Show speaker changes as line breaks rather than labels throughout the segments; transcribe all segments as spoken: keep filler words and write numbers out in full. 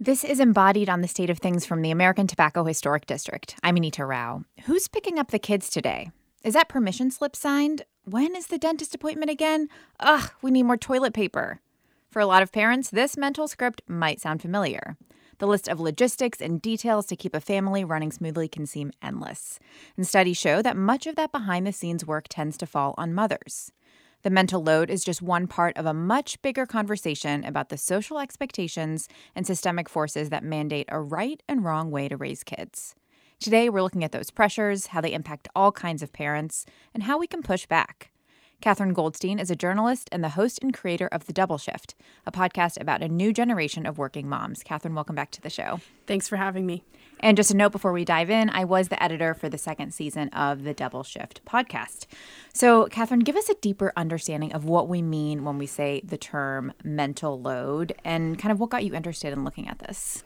This is embodied on the state of things from the American Tobacco Historic District. I'm Anita Rao. Who's picking up the kids today? Is that permission slip signed? When is the dentist appointment again? Ugh, we need more toilet paper. For a lot of parents, this mental script might sound familiar. The list of logistics and details to keep a family running smoothly can seem endless. And studies show that much of that behind-the-scenes work tends to fall on mothers. The mental load is just one part of a much bigger conversation about the social expectations and systemic forces that mandate a right and wrong way to raise kids. Today, we're looking at those pressures, how they impact all kinds of parents, and how we can push back. Katherine Goldstein is a journalist and the host and creator of The Double Shift, a podcast about a new generation of working moms. Katherine, welcome back to the show.
Thanks for having me.
And just a note before we dive in, I was the editor for the second season of the Double Shift podcast. So, Katherine, give us a deeper understanding of what we mean when we say the term mental load and kind of what got you interested in looking at this.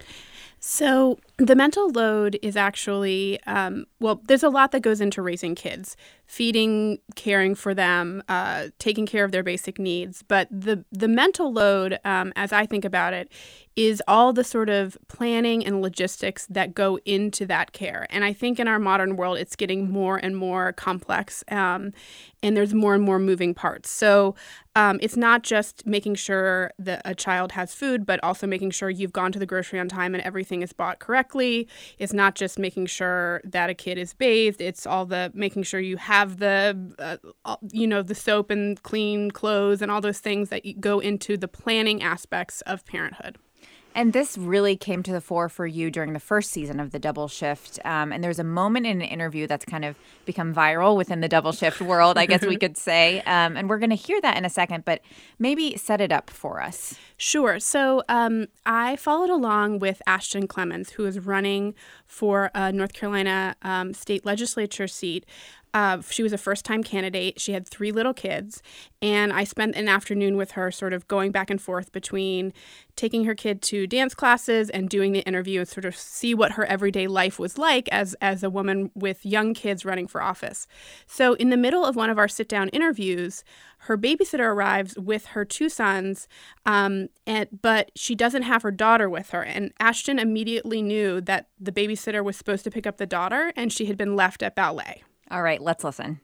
So the mental load is actually, um, well, there's a lot that goes into raising kids, feeding, caring for them, uh, taking care of their basic needs. But the, the mental load, um, as I think about it, is all the sort of planning and logistics that go into that care. And I think in our modern world, it's getting more and more complex, um, and there's more and more moving parts. So um, it's not just making sure that a child has food, but also making sure you've gone to the grocery on time and everything is bought correctly. It's not just making sure that a kid is bathed. It's all the making sure you have the, uh, you know, the soap and clean clothes and all those things that go into the planning aspects of parenthood.
And this really came to the fore for you during the first season of The Double Shift. Um, and there's a moment in an interview that's kind of become viral within the Double Shift world, I guess we could say. Um, and we're going to hear that in a second, but maybe set it up for us.
Sure. So um, I followed along with Ashton Clemens, who is running for a North Carolina um, state legislature seat. Uh, she was a first-time candidate. She had three little kids, and I spent an afternoon with her sort of going back and forth between taking her kid to dance classes and doing the interview and sort of see what her everyday life was like as, as a woman with young kids running for office. So in the middle of one of our sit-down interviews, her babysitter arrives with her two sons, um, and but she doesn't have her daughter with her. And Ashton immediately knew that the babysitter was supposed to pick up the daughter, and she had been left at ballet.
All right, let's listen.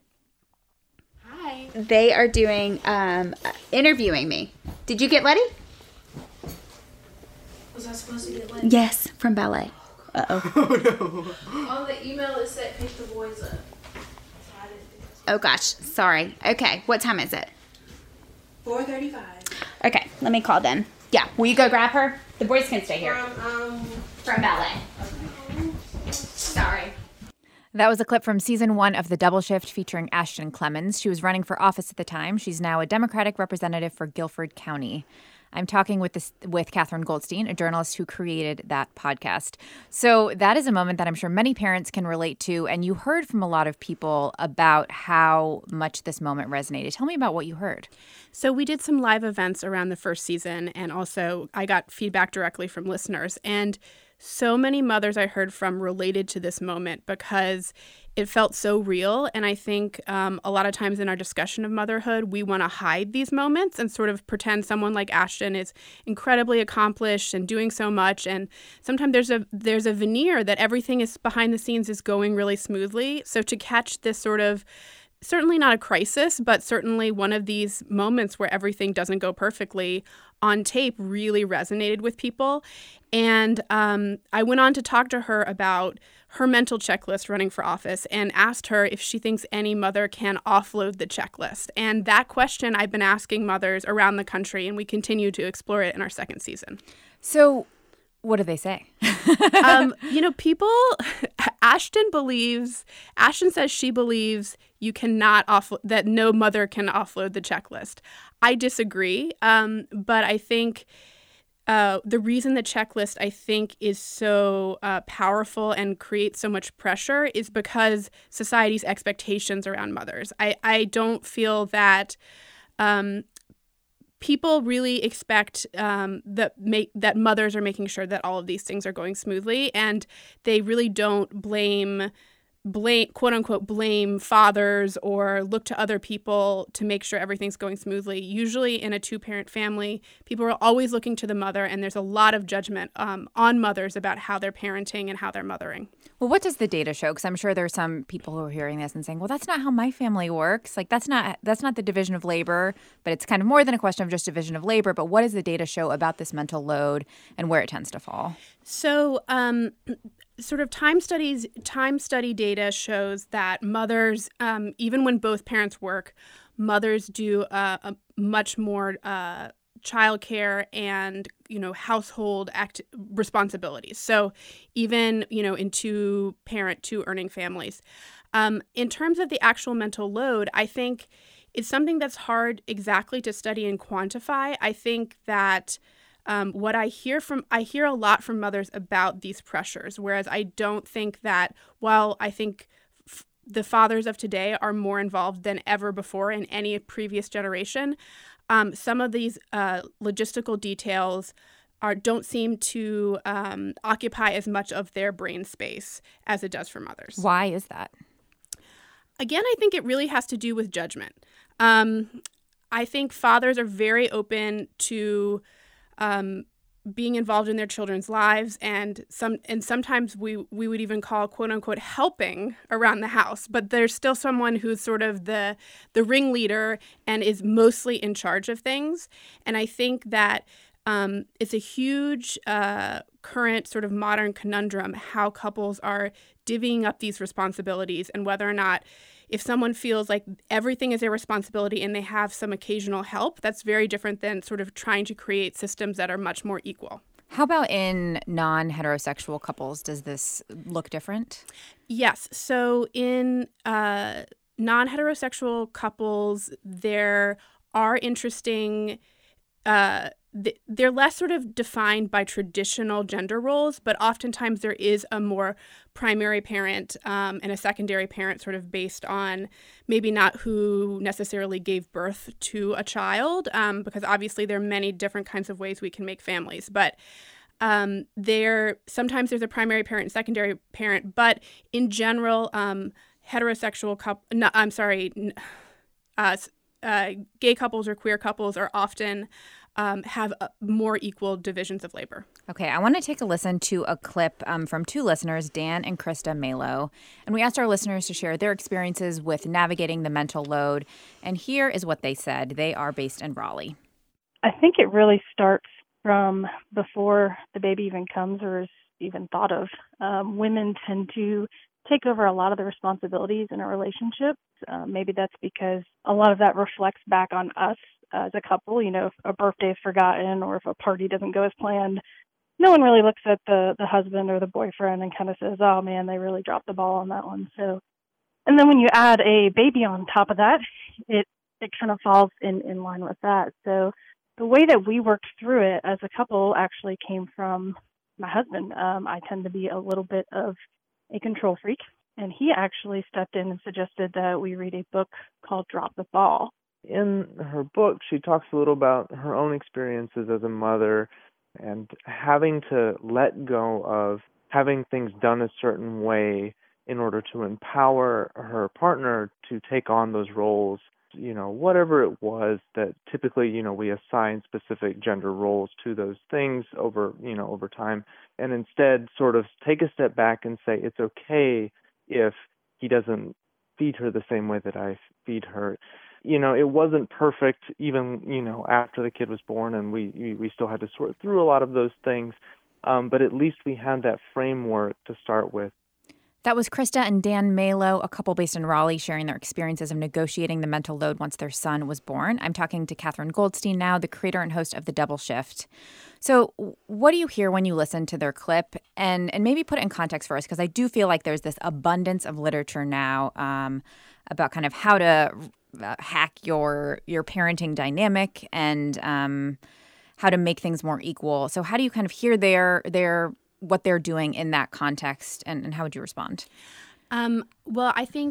Hi. They are doing, um, interviewing me. Did you get Letty?
Was I supposed to get Letty?
Yes, from ballet. Uh-oh.
Oh, no. On the email, it said pick the boys up. So I didn't think that's
Oh, gosh. Sorry. Okay. What time is it?
four thirty-five.
Okay. Let me call them. Yeah. Will you go grab her? The boys can stay here.
From, um...
From ballet. Sorry.
That was a clip from season one of The Double Shift featuring Ashton Clemens. She was running for office at the time. She's now a Democratic representative for Guilford County. I'm talking with this with Katherine Goldstein, a journalist who created that podcast. So that is a moment that I'm sure many parents can relate to, and you heard from a lot of people about how much this moment resonated. Tell me about what you heard.
So we did some live events around the first season, and also I got feedback directly from listeners. And so many mothers I heard from related to this moment because it felt so real. And I think um, a lot of times in our discussion of motherhood, we want to hide these moments and sort of pretend someone like Ashton is incredibly accomplished and doing so much. And sometimes there's a there's a veneer that everything is behind the scenes is going really smoothly. So to catch this sort of certainly not a crisis, but certainly one of these moments where everything doesn't go perfectly on tape really resonated with people. And um, I went on to talk to her about her mental checklist running for office and asked her if she thinks any mother can offload the checklist. And that question I've been asking mothers around the country, and we continue to explore it in our second season.
So what do they say?
um, you know, people, Ashton believes, Ashton says she believes you cannot off, that no mother can offload the checklist. I disagree, um, but I think uh, the reason the checklist, I think, is so uh, powerful and creates so much pressure is because society's expectations around mothers. I, I don't feel that um, people really expect um, that make that mothers are making sure that all of these things are going smoothly, and they really don't blame blame, quote unquote, blame fathers or look to other people to make sure everything's going smoothly. Usually in a two-parent family, people are always looking to the mother, and there's a lot of judgment um, on mothers about how they're parenting and how they're mothering.
Well, what does the data show? Because I'm sure there's some people who are hearing this and saying, well, that's not how my family works. Like, that's not that's not the division of labor, but it's kind of more than a question of just division of labor. But what does the data show about this mental load and where it tends to fall?
So um, sort of time studies, time study data shows that mothers, um, even when both parents work, mothers do uh, a much more uh, childcare and, you know, household act responsibilities. So even, you know, in two parent, two earning families. Um, in terms of the actual mental load, I think it's something that's hard exactly to study and quantify. I think that Um, what I hear from, I hear a lot from mothers about these pressures, whereas I don't think that, while I think f- the fathers of today are more involved than ever before in any previous generation, um, some of these uh, logistical details are don't seem to um, occupy as much of their brain space as it does for mothers.
Why is that?
Again, I think it really has to do with judgment. Um, I think fathers are very open to Um, being involved in their children's lives, and some and sometimes we we would even call, quote unquote, helping around the house, but there's still someone who's sort of the the ringleader and is mostly in charge of things. And I think that um, it's a huge uh, current sort of modern conundrum how couples are divvying up these responsibilities, and whether or not, if someone feels like everything is their responsibility and they have some occasional help, that's very different than sort of trying to create systems that are much more equal.
How about in non-heterosexual couples? Does this look different?
Yes. So in uh, non-heterosexual couples, there are interesting uh, they're less sort of defined by traditional gender roles, but oftentimes there is a more primary parent um, and a secondary parent sort of based on maybe not who necessarily gave birth to a child, um, because obviously there are many different kinds of ways we can make families. But um, there sometimes there's a primary parent and secondary parent, but in general, um, heterosexual couple, no, I'm sorry, uh, uh, gay couples or queer couples are often Um, have uh, more equal divisions of labor.
Okay, I want to take a listen to a clip um, from two listeners, Dan and Krista Malo. And we asked our listeners to share their experiences with navigating the mental load. And here is what they said. They are based in Raleigh.
I think it really starts from before the baby even comes or is even thought of. Um, women tend to take over a lot of the responsibilities in a relationship. Uh, maybe that's because a lot of that reflects back on us as a couple. You know, if a birthday is forgotten or if a party doesn't go as planned, no one really looks at the, the husband or the boyfriend and kind of says, oh man, they really dropped the ball on that one. So, and then when you add a baby on top of that, it, it kind of falls in, in line with that. So the way that we worked through it as a couple actually came from my husband. Um, I tend to be a little bit of a control freak, and he actually stepped in and suggested that we read a book called Drop the Ball.
In her book, she talks a little about her own experiences as a mother and having to let go of having things done a certain way in order to empower her partner to take on those roles, you know, whatever it was that typically, you know, we assign specific gender roles to those things over, you know, over time, and instead sort of take a step back and say, it's okay if he doesn't feed her the same way that I feed her. You know, it wasn't perfect even, you know, after the kid was born, and we we still had to sort through a lot of those things. Um, but at least we had that framework to start with.
That was Krista and Dan Malo, a couple based in Raleigh, sharing their experiences of negotiating the mental load once their son was born. I'm talking to Catherine Goldstein now, the creator and host of The Double Shift. So what do you hear when you listen to their clip? And, and maybe put it in context for us, because I do feel like there's this abundance of literature now um, about kind of how to uh, hack your your parenting dynamic and um, how to make things more equal. So how do you kind of hear their their what they're doing in that context, and, and how would you respond?
Um, well, I think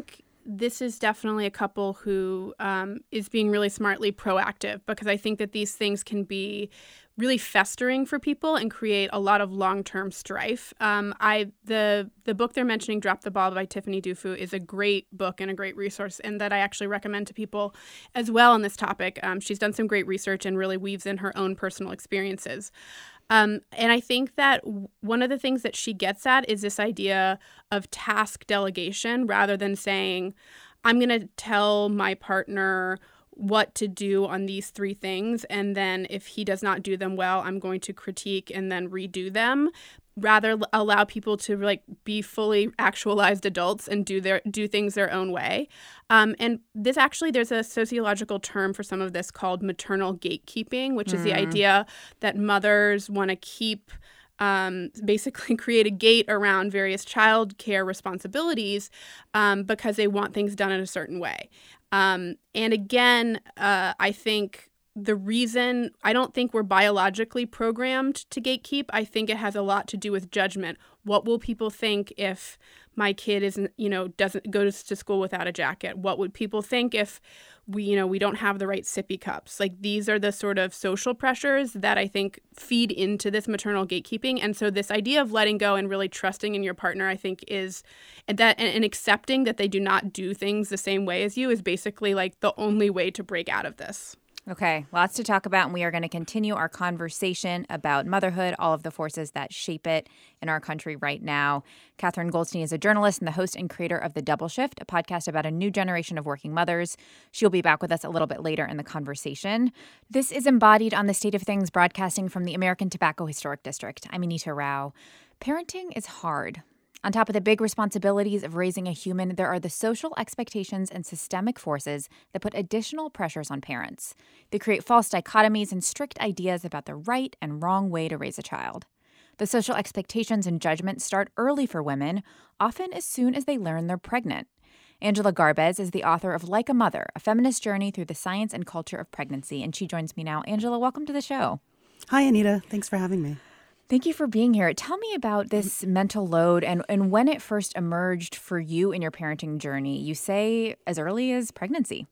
this is definitely a couple who um, is being really smartly proactive, because I think that these things can be really festering for people and create a lot of long-term strife. Um, I the the book they're mentioning, Drop the Ball by Tiffany Dufu, is a great book and a great resource, and that I actually recommend to people as well on this topic. Um, she's done some great research and really weaves in her own personal experiences. Um, and I think that w- one of the things that she gets at is this idea of task delegation, rather than saying, I'm going to tell my partner what to do on these three things, and then if he does not do them well, I'm going to critique and then redo them. Rather, l- allow people to like be fully actualized adults and do their do things their own way. Um, and this actually, there's a sociological term for some of this called maternal gatekeeping, which mm. is the idea that mothers want to keep Um, basically create a gate around various child care responsibilities um, because they want things done in a certain way. Um, and again, uh, I think the reason, I don't think we're biologically programmed to gatekeep. I think it has a lot to do with judgment. What will people think if my kid isn't, you know, doesn't go to school without a jacket? What would people think if we, you know, we don't have the right sippy cups? Like, these are the sort of social pressures that I think feed into this maternal gatekeeping. And so this idea of letting go and really trusting in your partner, I think, is and that and, and accepting that they do not do things the same way as you is basically like the only way to break out of this.
Okay, lots to talk about, and we are going to continue our conversation about motherhood, all of the forces that shape it in our country right now. Katherine Goldstein is a journalist and the host and creator of The Double Shift, a podcast about a new generation of working mothers. She'll be back with us a little bit later in the conversation. This is Embodied on the State of Things, broadcasting from the American Tobacco Historic District. I'm Anita Rao. Parenting is hard. On top of the big responsibilities of raising a human, there are the social expectations and systemic forces that put additional pressures on parents. They create false dichotomies and strict ideas about the right and wrong way to raise a child. The social expectations and judgments start early for women, often as soon as they learn they're pregnant. Angela Garbez is the author of Like a Mother, a feminist journey through the science and culture of pregnancy, and she joins me now. Angela, welcome to the show.
Hi, Anita. Thanks for having me.
Thank you for being here. Tell me about this mental load and, and when it first emerged for you in your parenting journey. You say as early as pregnancy.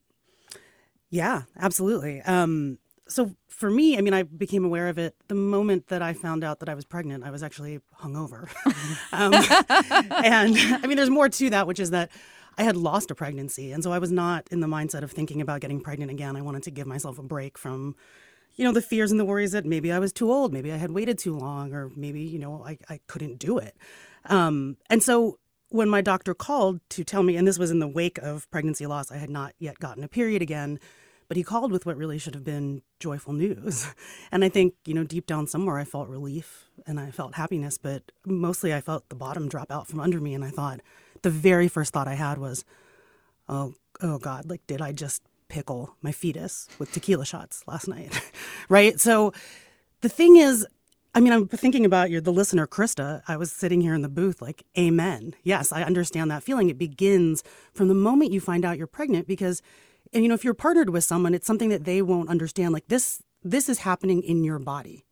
Yeah, absolutely. Um, so for me, I mean, I became aware of it the moment that I found out that I was pregnant. I was actually hungover. um, and I mean, there's more to that, which is that I had lost a pregnancy. And so I was not in the mindset of thinking about getting pregnant again. I wanted to give myself a break from, you know, the fears and the worries that maybe I was too old, maybe I had waited too long, or maybe, you know, I, I couldn't do it. Um, and so when my doctor called to tell me, and this was in the wake of pregnancy loss, I had not yet gotten a period again, but he called with what really should have been joyful news. And I think, you know, deep down somewhere I felt relief and I felt happiness, but mostly I felt the bottom drop out from under me. And I thought, the very first thought I had was, oh, oh God, like, did I just pickle my fetus with tequila shots last night? Right? So the thing is, I mean, I'm thinking about your, the listener, Krista. I was sitting here in the booth like, amen. Yes, I understand that feeling. It begins from the moment you find out you're pregnant because, and you know, if you're partnered with someone, it's something that they won't understand. Like this, this is happening in your body.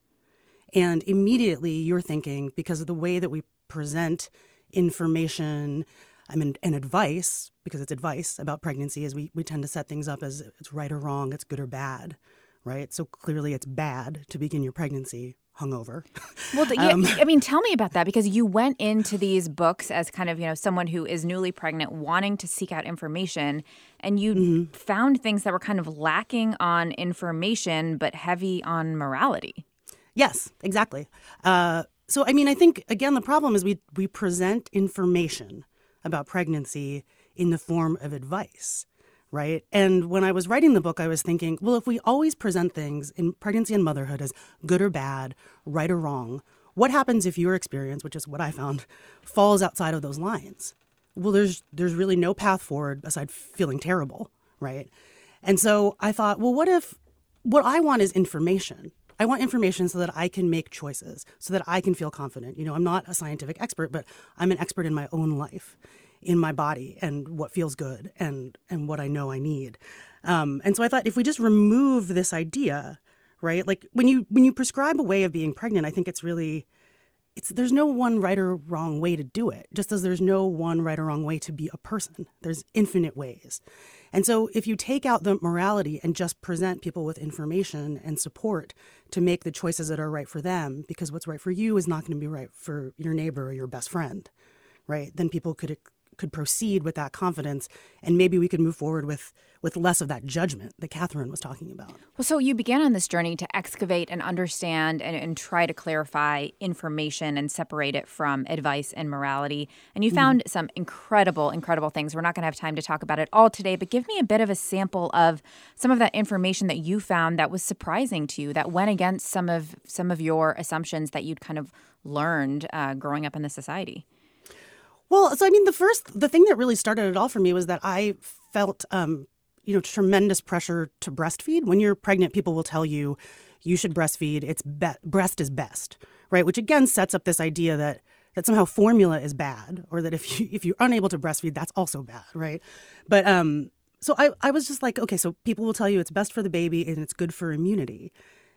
And immediately you're thinking, because of the way that we present information, I mean, and advice, because it's advice about pregnancy, is we, we tend to set things up as it's right or wrong, it's good or bad, right? So clearly it's bad to begin your pregnancy hungover.
Well, the, um, yeah, I mean, tell me about that, because you went into these books as kind of, you know, someone who is newly pregnant, wanting to seek out information, and you mm-hmm. found things that were kind of lacking on information, but heavy on morality.
Yes, exactly. Uh, so, I mean, I think, again, the problem is we we present information about pregnancy in the form of advice, right? And when I was writing the book, I was thinking, well, if we always present things in pregnancy and motherhood as good or bad, right or wrong, what happens if your experience, which is what I found, falls outside of those lines? Well, there's there's really no path forward aside feeling terrible, right? And so I thought, well, what if what I want is information? I want information so that I can make choices, so that I can feel confident. You know, I'm not a scientific expert, but I'm an expert in my own life, in my body, and what feels good, and and what I know I need. Um, and so I thought, if we just remove this idea, right? Like when you when you prescribe a way of being pregnant, I think it's really it's there's no one right or wrong way to do it, just as there's no one right or wrong way to be a person. There's infinite ways. And so if you take out the morality and just present people with information and support to make the choices that are right for them, because what's right for you is not going to be right for your neighbor or your best friend, right? Then people could could proceed with that confidence, and maybe we could move forward with with less of that judgment that Catherine was talking about.
Well, so you began on this journey to excavate and understand and, and try to clarify information and separate it from advice and morality. And you found mm-hmm. some incredible, incredible things. We're not going to have time to talk about it all today, but give me a bit of a sample of some of that information that you found that was surprising to you, that went against some of some of your assumptions that you'd kind of learned uh, growing up in the society.
Well, so I mean, the first, the thing that really started it all for me was that I felt, um, you know, tremendous pressure to breastfeed. When you're pregnant, people will tell you you should breastfeed. It's be- breast is best, right? Which again sets up this idea that that somehow formula is bad, or that if you if you're unable to breastfeed, that's also bad, right? But um, so I I was just like, okay, so people will tell you it's best for the baby and it's good for immunity.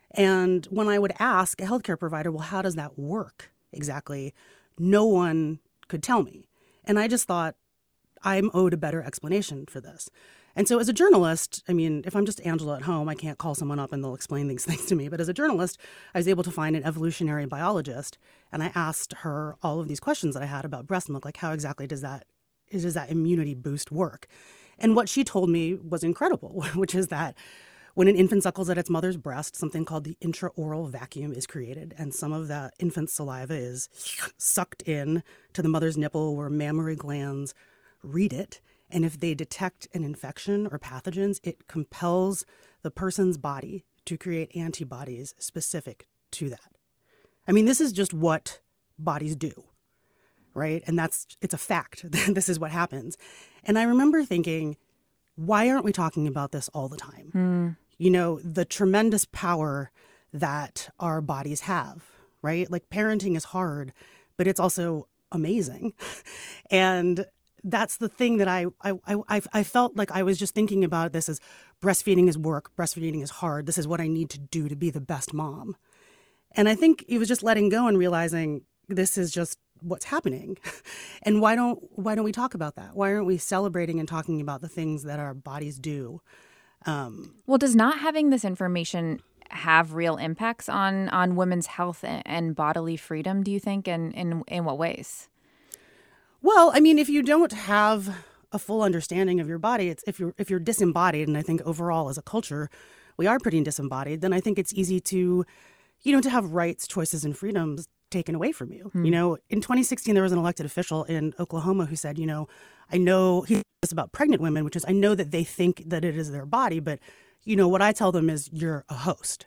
And when I would ask a healthcare provider, well, how does that work exactly? No one could tell me. And I just thought I'm owed a better explanation for this. And so as a journalist, I mean, if I'm just Angela at home, I can't call someone up and they'll explain these things to me. But as a journalist, I was able to find an evolutionary biologist, and I asked her all of these questions that I had about breast milk, like how exactly does that does that immunity boost work? And what she told me was incredible, which is that when an infant suckles at its mother's breast, something called the intraoral vacuum is created, and some of that infant's saliva is sucked in to the mother's nipple where mammary glands read it. And if they detect an infection or pathogens, it compels the person's body to create antibodies specific to that. I mean, this is just what bodies do, right? And that's, it's a fact. This is what happens. And I remember thinking, why aren't we talking about this all the time? Mm. You know, the tremendous power that our bodies have, right? Like parenting is hard, but it's also amazing. And that's the thing that I, I, I, I felt like I was just thinking about this as breastfeeding is work, breastfeeding is hard. This is what I need to do to be the best mom. And I think it was just letting go and realizing this is just what's happening. And why don't why don't we talk about that? Why aren't we celebrating and talking about the things that our bodies do? Um,
well, does not having this information have real impacts on on women's health and bodily freedom, do you think, and in, in what ways?
Well, I mean, if you don't have a full understanding of your body, it's if you're if you're disembodied, and I think overall as a culture, we are pretty disembodied, then I think it's easy to, you know, to have rights, choices, and freedoms taken away from you. Hmm. You know, in twenty sixteen, there was an elected official in Oklahoma who said, you know, I know, he said this about pregnant women, which is, I know that they think that it is their body, but, you know, what I tell them is you're a host.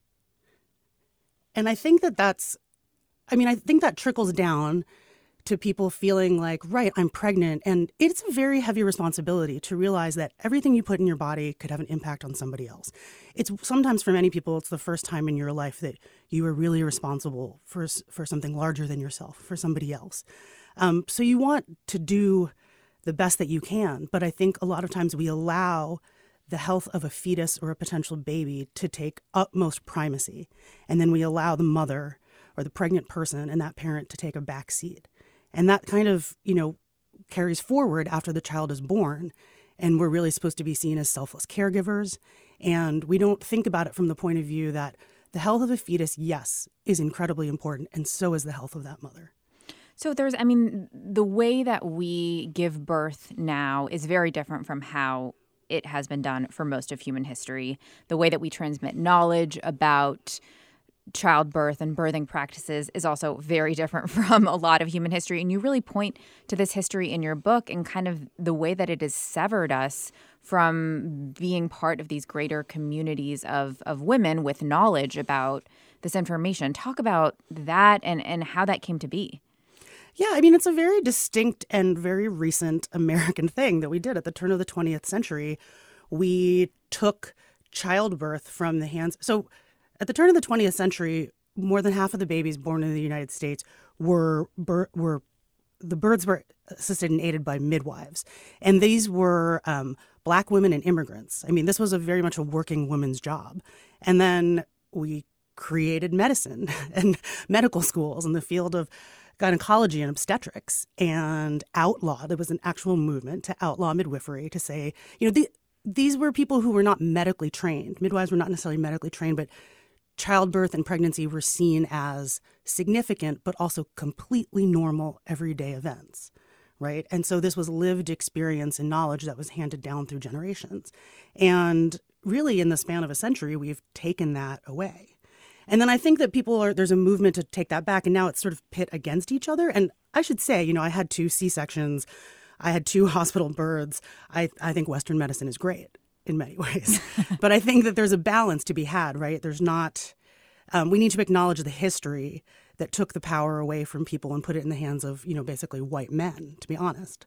And I think that that's, I mean, I think that trickles down to people feeling like, right, I'm pregnant. And it's a very heavy responsibility to realize that everything you put in your body could have an impact on somebody else. It's sometimes for many people, it's the first time in your life that you are really responsible for, for something larger than yourself, for somebody else. Um, so you want to do the best that you can. But I think a lot of times we allow the health of a fetus or a potential baby to take utmost primacy. And then we allow the mother or the pregnant person and that parent to take a back seat. And that kind of, you know, carries forward after the child is born. And we're really supposed to be seen as selfless caregivers. And we don't think about it from the point of view that the health of a fetus, yes, is incredibly important. And so is the health of that mother.
So there's, I mean, the way that we give birth now is very different from how it has been done for most of human history. The way that we transmit knowledge about childbirth and birthing practices is also very different from a lot of human history. And you really point to this history in your book and kind of the way that it has severed us from being part of these greater communities of, of women with knowledge about this information. Talk about that and, and how that came to be.
Yeah, I mean, it's a very distinct and very recent American thing that we did at the turn of the twentieth century. We took childbirth from the hands. So at the turn of the twentieth century, more than half of the babies born in the United States were were the births were assisted and aided by midwives, and these were um, Black women and immigrants. I mean, this was a very much a working woman's job. And then we created medicine and medical schools in the field of gynecology and obstetrics and outlawed. There was an actual movement to outlaw midwifery, to say, you know, the, these were people who were not medically trained. Midwives were not necessarily medically trained, but childbirth and pregnancy were seen as significant, but also completely normal everyday events, right? And so this was lived experience and knowledge that was handed down through generations. And really, in the span of a century, we've taken that away. And then I think that people are, there's a movement to take that back, and now it's sort of pit against each other. And I should say, you know, I had two C-sections, I had two hospital births. I, I think Western medicine is great in many ways. But I think that there's a balance to be had, right? There's not, um, we need to acknowledge the history that took the power away from people and put it in the hands of, you know, basically white men, to be honest.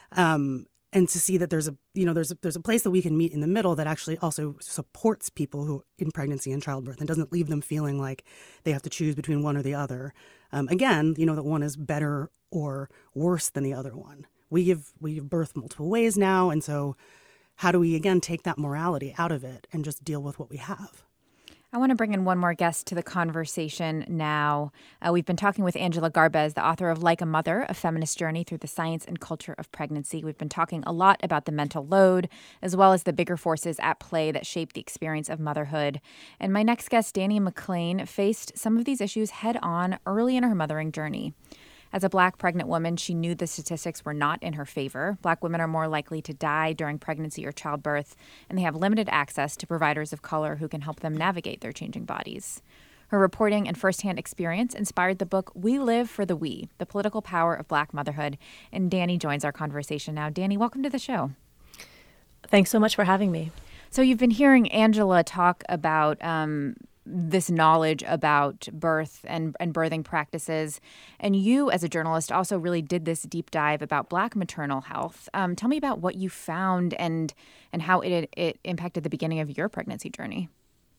Um, and to see that there's a, you know, there's a, there's a place that we can meet in the middle that actually also supports people who in pregnancy and childbirth and doesn't leave them feeling like they have to choose between one or the other. Um, again, you know, that one is better or worse than the other one. We give, we give birth multiple ways now. And so how do we, again, take that morality out of it and just deal with what we have?
I want to bring in one more guest to the conversation now. Uh, we've been talking with Angela Garbes, the author of Like a Mother, A Feminist Journey Through the Science and Culture of Pregnancy. We've been talking a lot about the mental load, as well as the bigger forces at play that shape the experience of motherhood. And my next guest, Dani McClain, faced some of these issues head on early in her mothering journey. As a Black pregnant woman, she knew the statistics were not in her favor. Black women are more likely to die during pregnancy or childbirth, and they have limited access to providers of color who can help them navigate their changing bodies. Her reporting and firsthand experience inspired the book We Live for the We, The Political Power of Black Motherhood. And Dani joins our conversation now. Dani, welcome to the show.
Thanks so much for having me.
So you've been hearing Angela talk about um, this knowledge about birth and, and birthing practices. And you, as a journalist, also really did this deep dive about Black maternal health. Um, tell me about what you found and and how it it impacted the beginning of your pregnancy journey.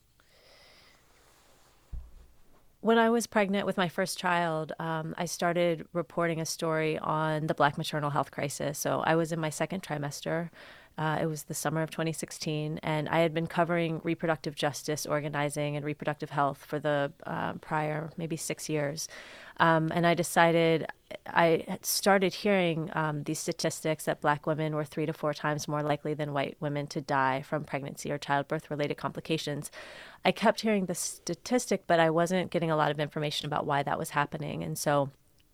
When I was pregnant with my first child, um, I started reporting a story on the Black maternal health crisis. So I was in my second trimester. Uh, it was the summer of twenty sixteen, and I had been covering reproductive justice organizing and reproductive health for the uh, prior maybe six years. Um, and I decided, I had started hearing um, these statistics that Black women were three to four times more likely than white women to die from pregnancy or childbirth-related complications. I kept hearing the statistic, but I wasn't getting a lot of information about why that was happening. And so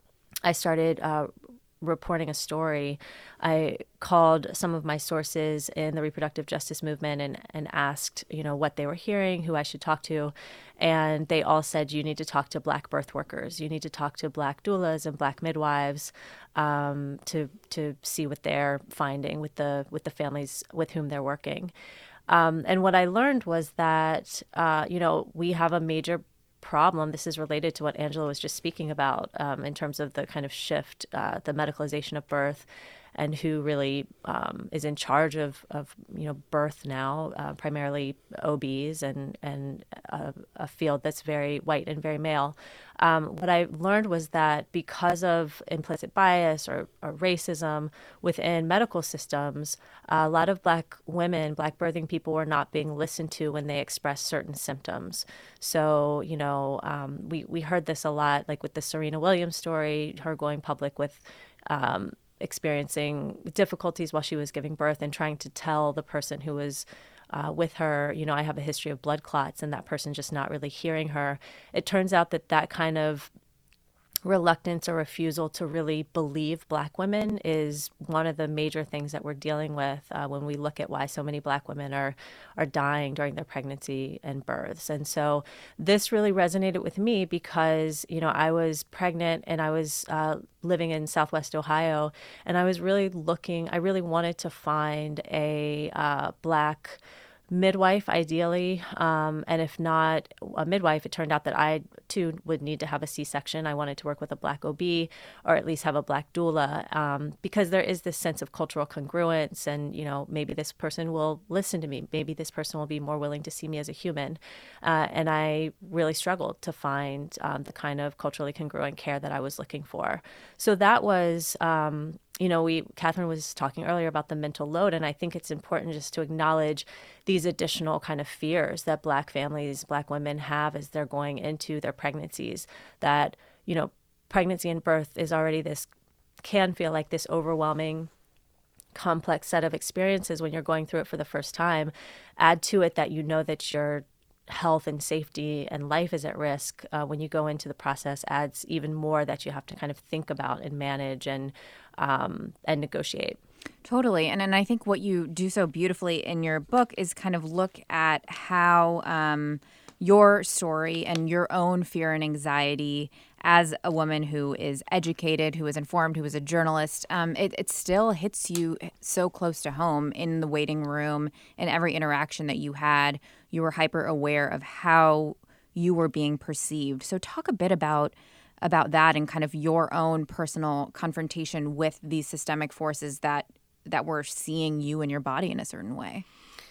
I started uh, reporting a story. I called some of my sources in the reproductive justice movement and, and asked, you know, what they were hearing, who I should talk to. And they all said, you need to talk to Black birth workers. You need to talk to Black doulas and Black midwives um, to to see what they're finding with the with the families with whom they're working. Um, and what I learned was that, uh, you know, we have a major problem. This is related to what Angela was just speaking about um, in terms of the kind of shift, uh, the medicalization of birth, and who really um, is in charge of, of you know birth now, uh, primarily O Bs and and a, a field that's very white and very male. Um, what I learned was that because of implicit bias or, or racism within medical systems, uh, a lot of Black women, Black birthing people, were not being listened to when they expressed certain symptoms. So, you know, um, we, we heard this a lot, like with the Serena Williams story, her going public with um, experiencing difficulties while she was giving birth and trying to tell the person who was Uh, with her, you know, I have a history of blood clots, and that person just not really hearing her. It turns out that that kind of reluctance or refusal to really believe Black women is one of the major things that we're dealing with uh, when we look at why so many Black women are are dying during their pregnancy and births. And so this really resonated with me because, you know, I was pregnant and I was uh, living in Southwest Ohio, and I was really looking, I really wanted to find a uh, Black midwife, ideally, um, and if not a midwife, it turned out that I, too, would need to have a C-section. I wanted to work with a Black O B or at least have a Black doula um, because there is this sense of cultural congruence and, you know, maybe this person will listen to me. Maybe this person will be more willing to see me as a human. Uh, and I really struggled to find um, the kind of culturally congruent care that I was looking for. So that was... Um, you know, we Catherine was talking earlier about the mental load, and I think it's important just to acknowledge these additional kind of fears that Black families, Black women have as they're going into their pregnancies. That, you know, pregnancy and birth is already this, can feel like this overwhelming, complex set of experiences when you're going through it for the first time. Add to it that you know that your health and safety and life is at risk uh, when you go into the process, adds even more that you have to kind of think about and manage and um, and negotiate.
Totally. And and I think what you do so beautifully in your book is kind of look at how um, your story and your own fear and anxiety as a woman who is educated, who is informed, who is a journalist, um, it, it still hits you so close to home in the waiting room, in every interaction that you had. You were hyper aware of how you were being perceived. So talk a bit about about that and kind of your own personal confrontation with these systemic forces that that were seeing you and your body in a certain way.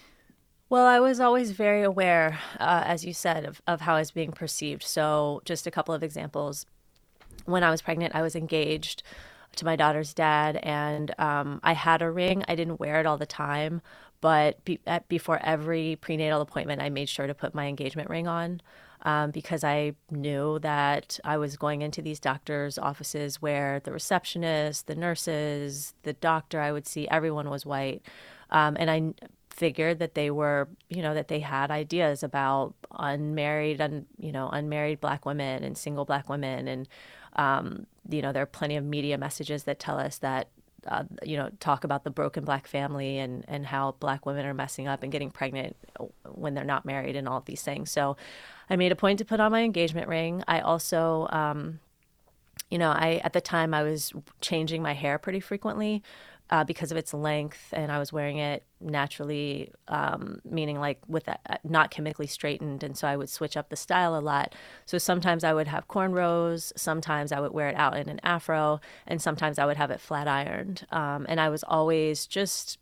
Well, I was always very aware, uh, as you said, of, of how I was being perceived. So just a couple of examples. When I was pregnant, I was engaged to my daughter's dad, and um, I had a ring. I didn't wear it all the time, but be, at, before every prenatal appointment, I made sure to put my engagement ring on um, because I knew that I was going into these doctors' offices where the receptionist, the nurses, the doctor I would see, everyone was white. Um, and I figured that they were, you know, that they had ideas about unmarried and, you know, unmarried Black women and single Black women. And, um, you know, there are plenty of media messages that tell us that, uh, you know, talk about the broken Black family and, and how Black women are messing up and getting pregnant when they're not married and all of these things. So I made a point to put on my engagement ring. I also, um, you know, I, at the time I was changing my hair pretty frequently. Uh, because of its length, and I was wearing it naturally, um, meaning like with that, not chemically straightened, and so I would switch up the style a lot. So sometimes I would have cornrows, sometimes I would wear it out in an afro, and sometimes I would have it flat ironed. Um, and I was always just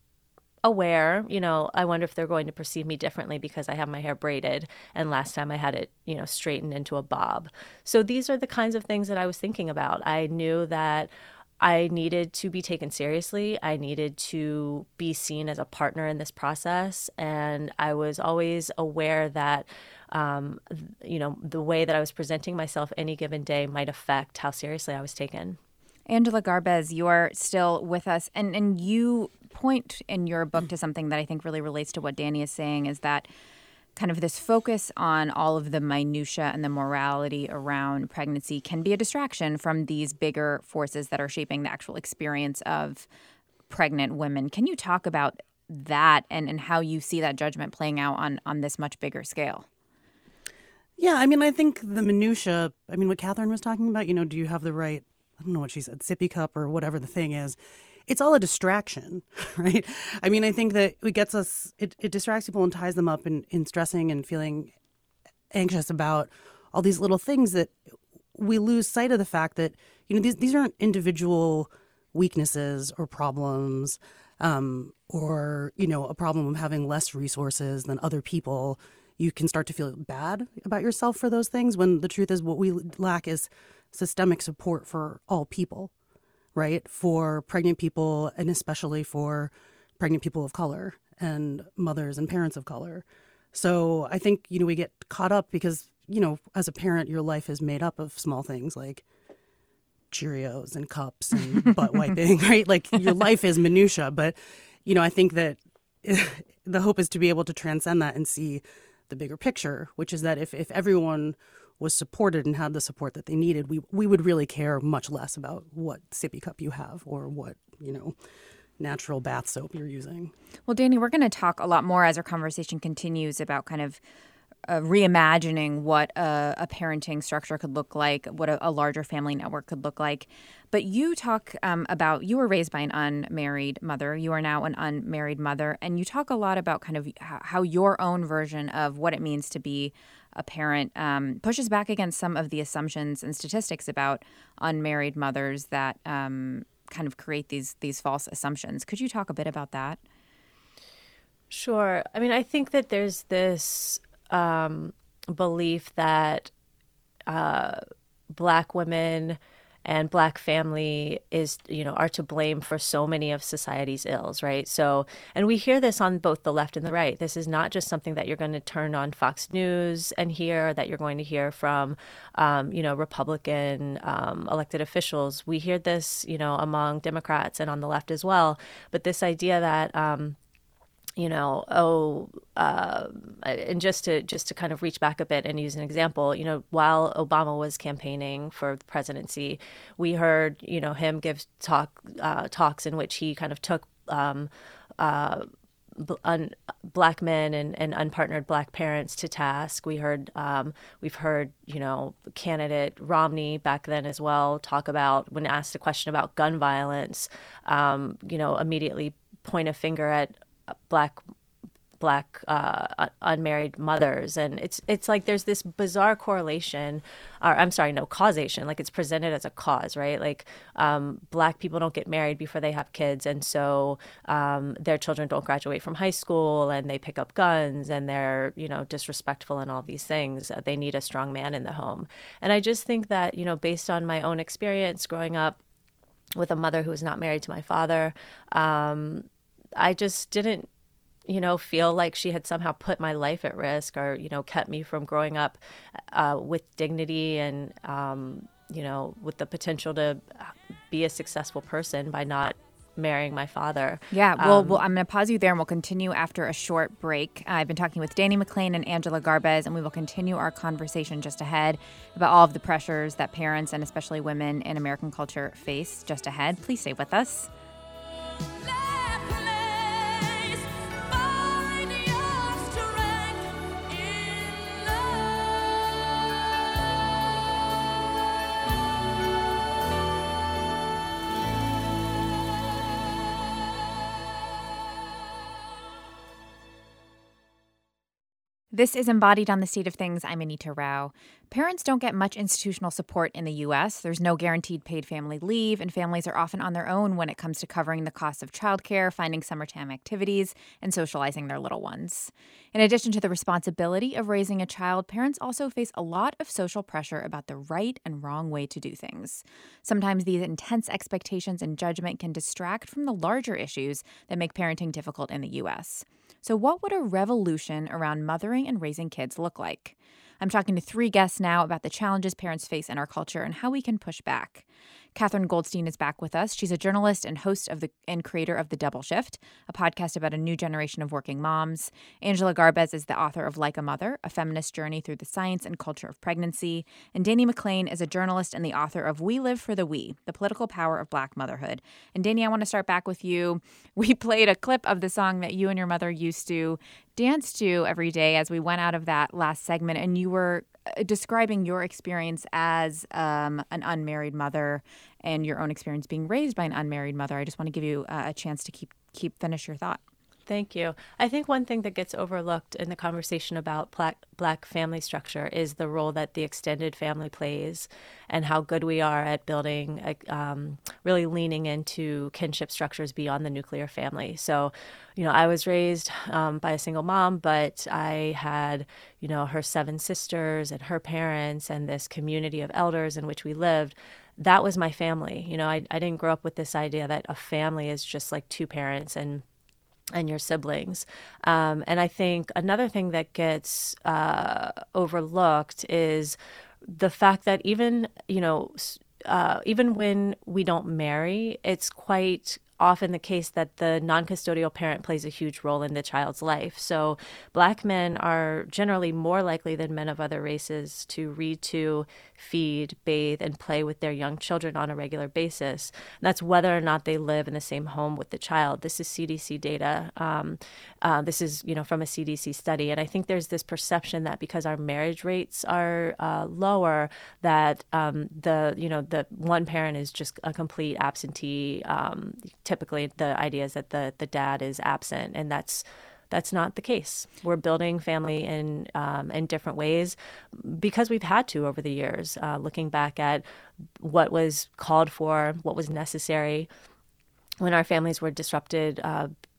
aware, you know, I wonder if they're going to perceive me differently because I have my hair braided, and last time I had it, you know, straightened into a bob. So these are the kinds of things that I was thinking about. I knew that I needed to be taken seriously. I needed to be seen as a partner in this process. And I was always aware that, um, you know, the way that I was presenting myself any given day might affect how seriously I was taken.
Angela Garbez, you are still with us. And, and you point in your book to something that I think really relates to what Danny is saying, is that kind of this focus on all of the minutia and the morality around pregnancy can be a distraction from these bigger forces that are shaping the actual experience of pregnant women. Can you talk about that and, and how you see that judgment playing out on, on this much bigger scale?
Yeah, I mean, I think the minutia, I mean, what Catherine was talking about, you know, do you have the right, I don't know what she said, sippy cup or whatever the thing is. It's all a distraction, right? I mean, I think that it gets us, it, it distracts people and ties them up in, in stressing and feeling anxious about all these little things that we lose sight of the fact that, you know, these, these aren't individual weaknesses or problems um, or, you know, a problem of having less resources than other people. You can start to feel bad about yourself for those things when the truth is what we lack is systemic support for all people. Right, for pregnant people and especially for pregnant people of color and mothers and parents of color. So I think, you know, we get caught up because, you know, as a parent, your life is made up of small things like Cheerios and cups and butt wiping, right? Like your life is minutia. But, you know, I think that the hope is to be able to transcend that and see the bigger picture, which is that if, if everyone was supported and had the support that they needed, we we would really care much less about what sippy cup you have or what, you know, natural bath soap you're using.
Well, Danny, we're going to talk a lot more as our conversation continues about kind of uh, reimagining what a, a parenting structure could look like, what a, a larger family network could look like. But you talk um, about, you were raised by an unmarried mother. You are now an unmarried mother. And you talk a lot about kind of how your own version of what it means to be a parent um, pushes back against some of the assumptions and statistics about unmarried mothers that um, kind of create these these false assumptions. Could you talk a bit about that?
Sure. I mean, I think that there's this um, belief that uh, Black women and Black family is, you know, are to blame for so many of society's ills, right? So, and we hear this on both the left and the right. This is not just something that you're going to turn on Fox News and hear, that you're going to hear from, um, you know, Republican um, elected officials. We hear this, you know, among Democrats and on the left as well. But this idea that, um, you know, oh, uh, and just to just to kind of reach back a bit and use an example, you know, while Obama was campaigning for the presidency, we heard, you know, him give talk uh, talks in which he kind of took um, uh, un, Black men and, and unpartnered Black parents to task. We heard, um, we've heard, you know, candidate Romney back then as well talk about, when asked a question about gun violence, um, you know, immediately point a finger at Black Black uh, unmarried mothers, and it's it's like there's this bizarre correlation, or I'm sorry, no causation. Like it's presented as a cause, right? Like um, Black people don't get married before they have kids, and so um, their children don't graduate from high school, and they pick up guns, and they're you know disrespectful and all these things. Uh, they need a strong man in the home, and I just think that you know based on my own experience growing up with a mother who was not married to my father. Um, I just didn't, you know, feel like she had somehow put my life at risk or, you know, kept me from growing up uh, with dignity and, um, you know, with the potential to be a successful person by not marrying my father.
Yeah, well,
um,
well I'm going to pause you there and we'll continue after a short break. Uh, I've been talking with Danny McClain and Angela Garbez, and we will continue our conversation just ahead about all of the pressures that parents and especially women in American culture face just ahead. Please stay with us. This is Embodied on the State of Things. I'm Anita Rao. Parents don't get much institutional support in the U S. There's no guaranteed paid family leave, and families are often on their own when it comes to covering the costs of childcare, finding summertime activities, and socializing their little ones. In addition to the responsibility of raising a child, parents also face a lot of social pressure about the right and wrong way to do things. Sometimes these intense expectations and judgment can distract from the larger issues that make parenting difficult in the U S. So what would a revolution around mothering and raising kids look like? I'm talking to three guests now about the challenges parents face in our culture and how we can push back. Katherine Goldstein is back with us. She's a journalist and host of the and creator of The Double Shift, a podcast about a new generation of working moms. Angela Garbez is the author of Like a Mother, a feminist journey through the science and culture of pregnancy. And Danny McClain is a journalist and the author of We Live for the We, the political power of Black motherhood. And Danny, I want to start back with you. We played a clip of the song that you and your mother used to dance to every day as we went out of that last segment, and you were describing your experience as um, an unmarried mother and your own experience being raised by an unmarried mother. I just want to give you uh, a chance to keep keep finish your thought.
Thank you. I think one thing that gets overlooked in the conversation about black, black family structure is the role that the extended family plays and how good we are at building, um, really leaning into kinship structures beyond the nuclear family. So, you know, I was raised um, by a single mom, but I had, you know, her seven sisters and her parents and this community of elders in which we lived. That was my family. You know, I, I didn't grow up with this idea that a family is just like two parents and and your siblings. Um, and I think another thing that gets uh, overlooked is the fact that even, you know, uh, even when we don't marry, it's quite often the case that the non-custodial parent plays a huge role in the child's life. So Black men are generally more likely than men of other races to read to, feed, bathe, and play with their young children on a regular basis. And that's whether or not they live in the same home with the child. This is C D C data. Um, uh, this is, you know, from a C D C study. And I think there's this perception that because our marriage rates are uh, lower, that um, the, you know, the one parent is just a complete absentee. Um, typically, the idea is that the the dad is absent, and that's That's not the case. We're building family in um, in different ways because we've had to over the years, uh, looking back at what was called for, what was necessary when our families were disrupted uh,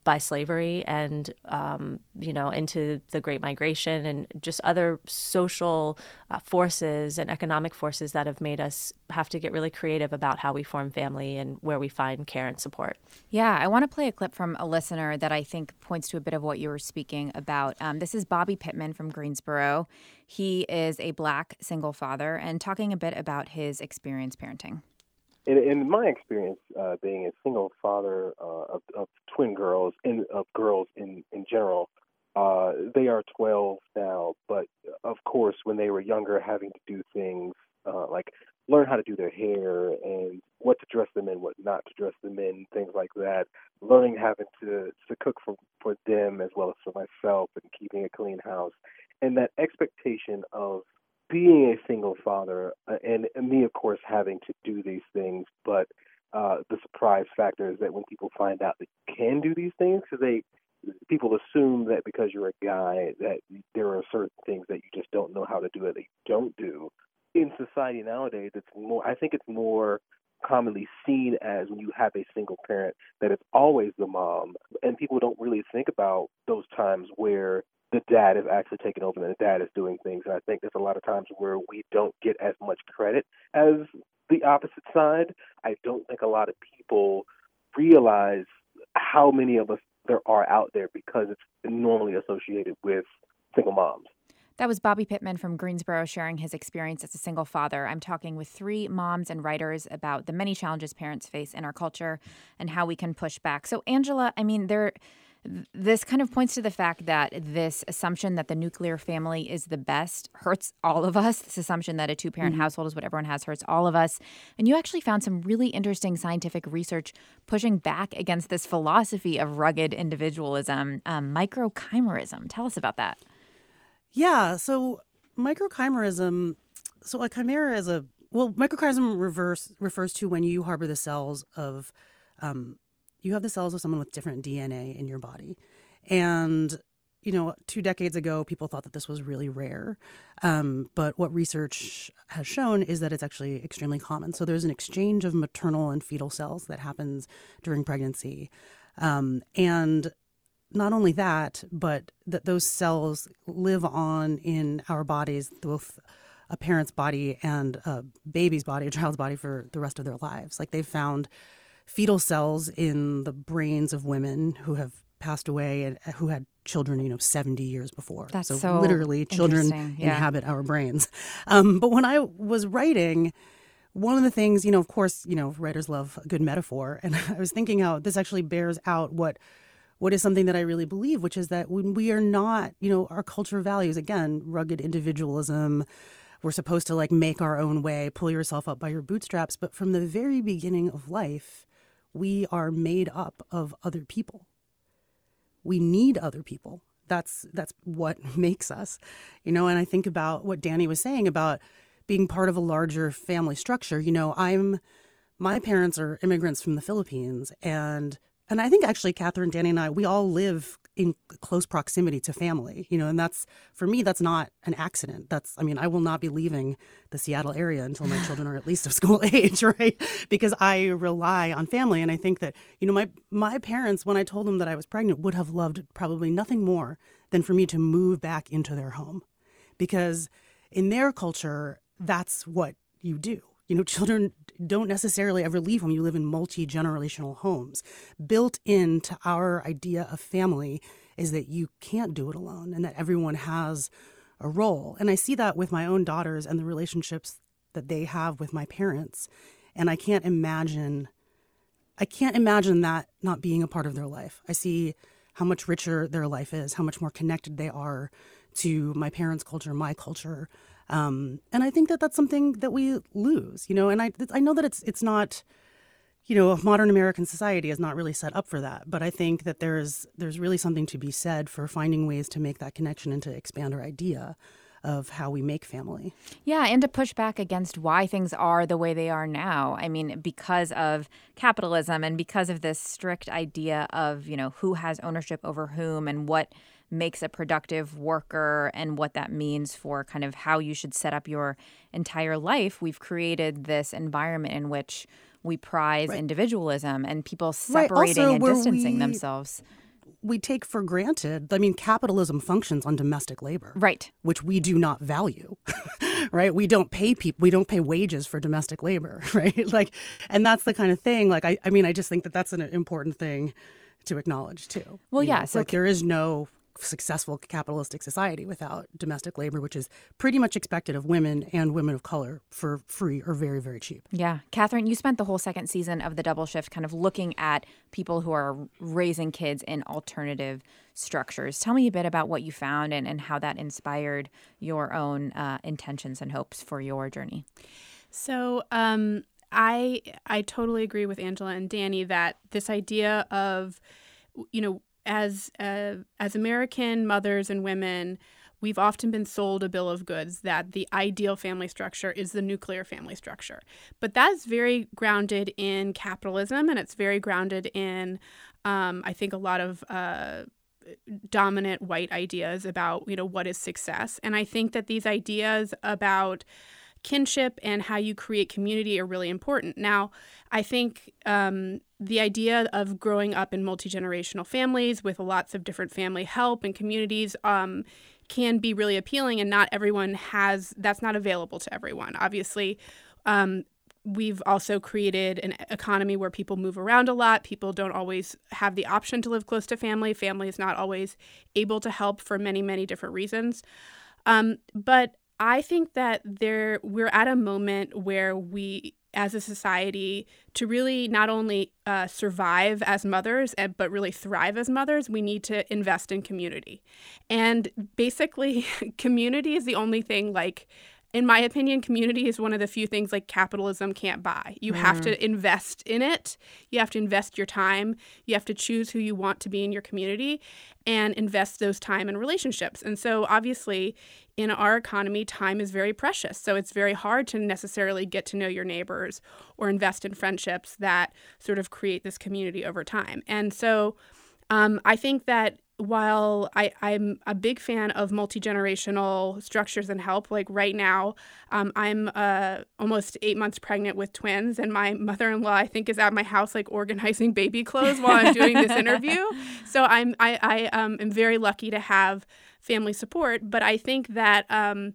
by slavery and, um, you know, into the Great Migration and just other social uh, forces and economic forces that have made us have to get really creative about how we form family and where we find care and support.
Yeah, I want to play a clip from a listener that I think points to a bit of what you were speaking about. Um, this is Bobby Pittman from Greensboro. He is a Black single father and talking a bit about his experience parenting.
In, in my experience, uh, being a single father uh, of, of twin girls and of girls in, in general, uh, they are twelve now. But of course, when they were younger, having to do things uh, like learn how to do their hair and what to dress them in, what not to dress them in, things like that. Learning having to, to cook for, for them as well as for myself and keeping a clean house. And that expectation of being a single father, uh, and, and me, of course, having to do these things, but uh, the surprise factor is that when people find out that you can do these things, because they people assume that because you're a guy that there are certain things that you just don't know how to do that they don't do. In society nowadays, it's more. I think it's more commonly seen as when you have a single parent that it's always the mom, and people don't really think about those times where the dad is actually taking over and the dad is doing things. And I think there's a lot of times where we don't get as much credit as the opposite side. I don't think a lot of people realize how many of us there are out there because it's normally associated with single moms.
That was Bobby Pittman from Greensboro sharing his experience as a single father. I'm talking with three moms and writers about the many challenges parents face in our culture and how we can push back. So, Angela, I mean, there... this kind of points to the fact that this assumption that the nuclear family is the best hurts all of us. This assumption that a two-parent mm-hmm. household is what everyone has hurts all of us. And you actually found some really interesting scientific research pushing back against this philosophy of rugged individualism, um, microchimerism. Tell us about that.
Yeah, so microchimerism, so a chimera is a, well, microchimerism reverse, refers to when you harbor the cells of um you have the cells of someone with different D N A in your body. And, you know, two decades ago, people thought that this was really rare. Um, but what research has shown is that it's actually extremely common. So there's an exchange of maternal and fetal cells that happens during pregnancy. Um, and not only that, but that those cells live on in our bodies, both a parent's body and a baby's body, a child's body, for the rest of their lives. Like, they've found fetal cells in the brains of women who have passed away and who had children, you know, seventy years before.
That's so,
so literally children
yeah.
inhabit our brains. Um, but when I was writing, one of the things, you know, of course, you know, writers love a good metaphor. And I was thinking how this actually bears out what what is something that I really believe, which is that when we are not, you know, our culture values, again, rugged individualism, we're supposed to like make our own way, pull yourself up by your bootstraps. But from the very beginning of life, we are made up of other people. We need other people. That's that's what makes us, you know. And I think about what Danny was saying about being part of a larger family structure. You know, I'm my parents are immigrants from the Philippines, and and I think actually Catherine, Danny, and I, we all live in close proximity to family, you know, and that's, for me, that's not an accident. That's, I mean, I will not be leaving the Seattle area until my children are at least of school age, right? Because I rely on family. And I think that, you know, my, my parents, when I told them that I was pregnant, would have loved probably nothing more than for me to move back into their home. Because in their culture, that's what you do. You know, children don't necessarily ever leave home. You live in multi-generational homes. Built into our idea of family is that you can't do it alone and that everyone has a role. And I see that with my own daughters and the relationships that they have with my parents. And I can't imagine, I can't imagine that not being a part of their life. I see how much richer their life is, how much more connected they are to my parents' culture, my culture. Um, and I think that that's something that we lose, you know, and I I know that it's it's not, you know, modern American society is not really set up for that. But I think that there's there's really something to be said for finding ways to make that connection and to expand our idea of how we make family.
Yeah, and to push back against why things are the way they are now. I mean, because of capitalism and because of this strict idea of, you know, who has ownership over whom and what makes a productive worker and what that means for kind of how you should set up your entire life, we've created this environment in which we prize right. individualism and people separating
right.
and distancing
we,
themselves.
we take for granted. I mean, capitalism functions on domestic labor,
right?
Which we do not value, right? We don't pay people, we don't pay wages for domestic labor, right? Like, and that's the kind of thing. Like, I, I mean, I just think that that's an important thing to acknowledge too.
Well,
you
yeah.
know,
So
like, there is no successful capitalistic society without domestic labor, which is pretty much expected of women and women of color for free or very, very cheap.
Yeah. Catherine, you spent the whole second season of The Double Shift kind of looking at people who are raising kids in alternative structures. Tell me a bit about what you found and, and how that inspired your own uh, intentions and hopes for your journey.
So um, I I totally agree with Angela and Danny that this idea of, you know, As uh, as American mothers and women, we've often been sold a bill of goods that the ideal family structure is the nuclear family structure. But that's very grounded in capitalism, and it's very grounded in, um, I think, a lot of uh, dominant white ideas about, you know, what is success. And I think that these ideas about kinship and how you create community are really important. Now, I think um, the idea of growing up in multi-generational families with lots of different family help and communities um, can be really appealing, and not everyone has, that's not available to everyone. Obviously, um, we've also created an economy where people move around a lot. People don't always have the option to live close to family. Family is not always able to help for many, many different reasons. Um, but I think that there we're at a moment where we, as a society, to really not only uh, survive as mothers, but really thrive as mothers, we need to invest in community. And basically, community is the only thing, like, in my opinion, community is one of the few things like capitalism can't buy. You mm. have to invest in it. You have to invest your time. You have to choose who you want to be in your community and invest those time in relationships. And so obviously in our economy, time is very precious. So it's very hard to necessarily get to know your neighbors or invest in friendships that sort of create this community over time. And so um, I think that while I, I'm a big fan of multi-generational structures and help, like right now, um, I'm uh, almost eight months pregnant with twins, and my mother-in-law, I think, is at my house like organizing baby clothes while I'm doing this interview. So I'm I, I um, am very lucky to have family support, but I think that um,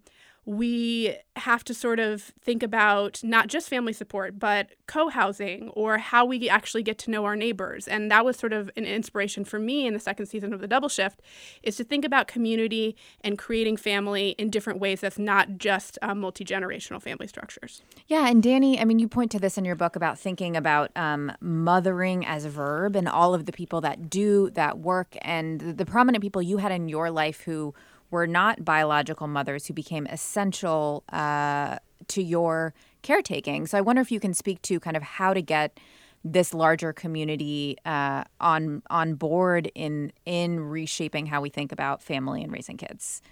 we have to sort of think about not just family support, but co-housing or how we actually get to know our neighbors. And that was sort of an inspiration for me in the second season of The Double Shift, is to think about community and creating family in different ways that's not just um, multi-generational family structures.
Yeah, and Danny, I mean, you point to this in your book about thinking about um, mothering as a verb and all of the people that do that work and the, the prominent people you had in your life who were not biological mothers who became essential uh, to your caretaking. So I wonder if you can speak to kind of how to get this larger community uh, on on board in in reshaping how we think about family and raising kids.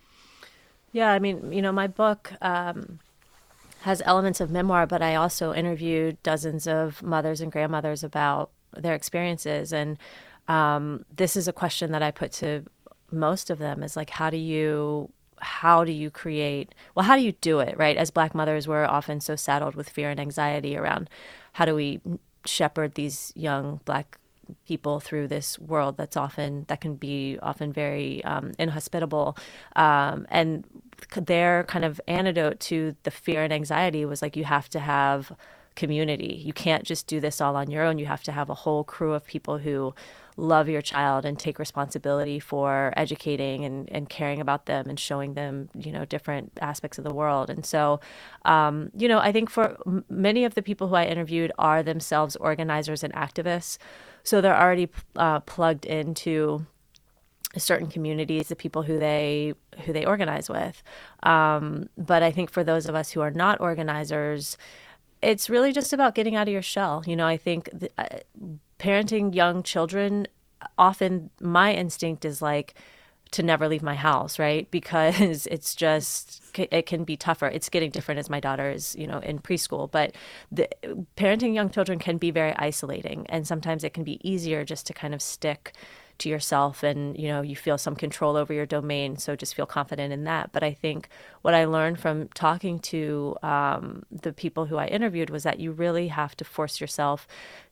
Yeah, I mean, you know, my book um, has elements of memoir, but I also interviewed dozens of mothers and grandmothers about their experiences. And um, this is a question that I put to most of them, is like, how do you how do you create well how do you do it, right? As Black mothers, we're often so saddled with fear and anxiety around how do we shepherd these young Black people through this world that's often that can be often very um, inhospitable, um, and their kind of antidote to the fear and anxiety was like, you have to have community. You can't just do this all on your own. You have to have a whole crew of people who love your child and take responsibility for educating and, and caring about them and showing them, you know, different aspects of the world. And so, um, you know, I think for m- many of the people who I interviewed are themselves organizers and activists. So they're already uh, plugged into certain communities, the people who they who they organize with. Um, but I think for those of us who are not organizers, it's really just about getting out of your shell. You know, I think the, uh, parenting young children, often my instinct is like to never leave my house, right? Because it's just, it can be tougher. It's getting different as my daughter is, you know, in preschool. But the, parenting young children can be very isolating. And sometimes it can be easier just to kind of stick to yourself and, you know, you feel some control over your domain. So just feel confident in that. But I think what I learned from talking to um, the people who I interviewed was that you really have to force yourself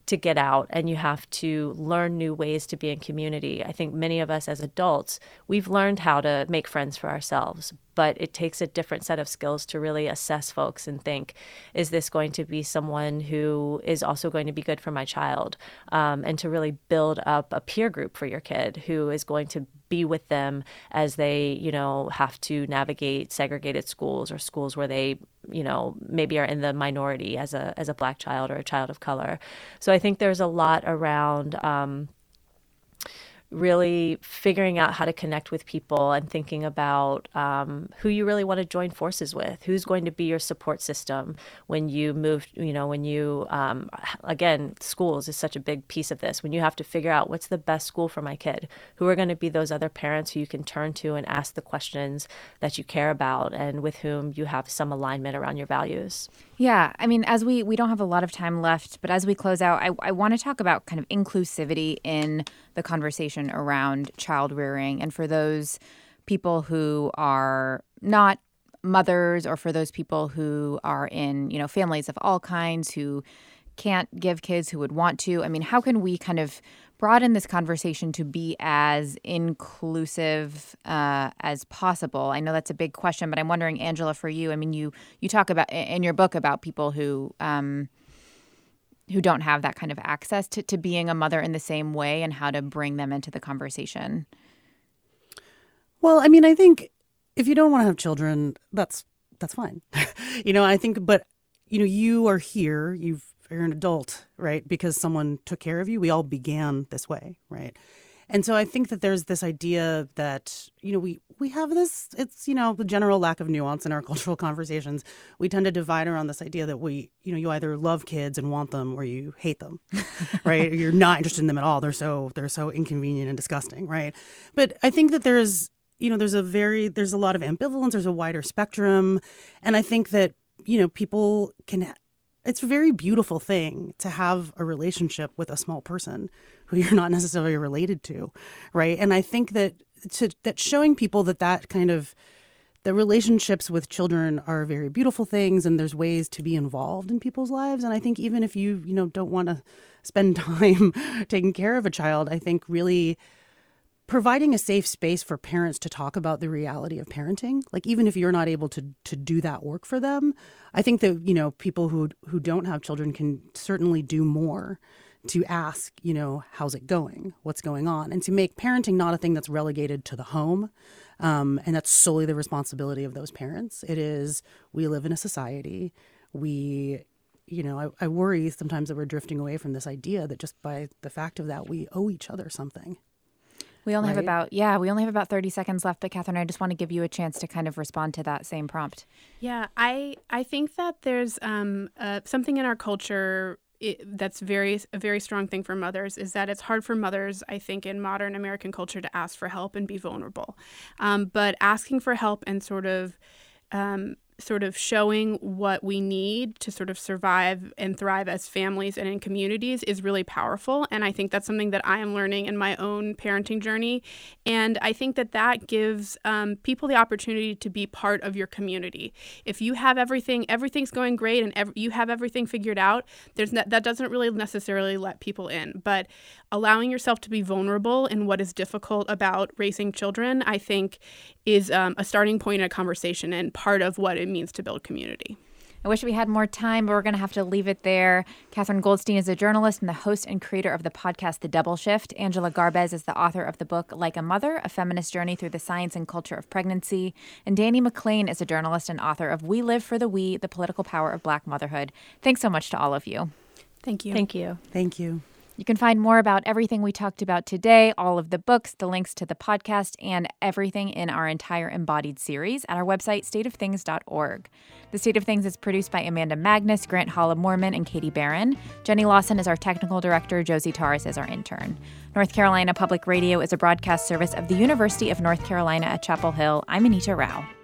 to get out and you have to learn new ways to be in community. I think many of us as adults, we've learned how to make friends for ourselves, but it takes a different set of skills to really assess folks and think, is this going to be someone who is also going to be good for my child? Um, and to really build up a peer group for your kid who is going to be with them as they, you know, have to navigate segregated schools or schools where they, you know, maybe are in the minority as a as a Black child or a child of color. So I think there's a lot around um, really figuring out how to connect with people and thinking about um, who you really want to join forces with, who's going to be your support system when you move, you know, when you, um, again, schools is such a big piece of this, when you have to figure out what's the best school for my kid, who are going to be those other parents who you can turn to and ask the questions that you care about and with whom you have some alignment around your values.
Yeah, I mean, as we, we don't have a lot of time left, but as we close out, I, I want to talk about kind of inclusivity in the conversation around child rearing. And for those people who are not mothers or for those people who are in, you know, families of all kinds who can't give kids, who would want to, I mean, how can we kind of broaden this conversation to be as inclusive uh, as possible? I know that's a big question, but I'm wondering, Angela, for you, I mean, you you talk about in your book about people who um, who don't have that kind of access to, to being a mother in the same way and how to bring them into the conversation.
Well, I mean, I think if you don't want to have children, that's that's fine. you know, I think, but, you know, you are here, you've you're an adult, right? Because someone took care of you. We all began this way, right? And so I think that there's this idea that, you know, we, we have this, it's, you know, the general lack of nuance in our cultural conversations. We tend to divide around this idea that we, you know, you either love kids and want them or you hate them, right? Or you're not interested in them at all. They're so, they're so inconvenient and disgusting, right? But I think that there's, you know, there's a very, there's a lot of ambivalence. There's a wider spectrum. And I think that, you know, people can it's a very beautiful thing to have a relationship with a small person who you're not necessarily related to, right? And I think that to, that showing people that that kind of the relationships with children are very beautiful things, and there's ways to be involved in people's lives. And I think even if you you know don't want to spend time taking care of a child, I think really providing a safe space for parents to talk about the reality of parenting, like even if you're not able to to do that work for them, I think that, you know, people who who don't have children can certainly do more to ask, you know, how's it going? What's going on? And to make parenting not a thing that's relegated to the home. Um, and that's solely the responsibility of those parents. It is, we live in a society. We, you know, I, I worry sometimes that we're drifting away from this idea that just by the fact of that, we owe each other something.
We only
right?
have about, yeah, we only have about thirty seconds left. But Catherine, I just want to give you a chance to kind of respond to that same prompt.
Yeah, I I think that there's um, uh, something in our culture it, that's very a very strong thing for mothers is that it's hard for mothers, I think, in modern American culture to ask for help and be vulnerable. Um, but asking for help and sort of um, sort of showing what we need to sort of survive and thrive as families and in communities is really powerful. And I think that's something that I am learning in my own parenting journey. And I think that that gives um, people the opportunity to be part of your community. If you have everything, everything's going great and ev- you have everything figured out, there's ne- that doesn't really necessarily let people in. But allowing yourself to be vulnerable in what is difficult about raising children, I think, is um, a starting point in a conversation and part of what it means to build community.
I wish we had more time, but we're going to have to leave it there. Catherine Goldstein is a journalist and the host and creator of the podcast, The Double Shift. Angela Garbez is the author of the book, Like a Mother, A Feminist Journey Through the Science and Culture of Pregnancy. And Dani McClain is a journalist and author of We Live for the We, The Political Power of Black Motherhood. Thanks so much to all of you.
Thank you.
Thank you.
Thank you.
You can find more about everything we talked about today, all of the books, the links to the podcast, and everything in our entire Embodied series at our website, state of things dot org. The State of Things is produced by Amanda Magnus, Grant Holla-Mormon, and Katie Barron. Jenny Lawson is our technical director. Josie Torres is our intern. North Carolina Public Radio is a broadcast service of the University of North Carolina at Chapel Hill. I'm Anita Rao.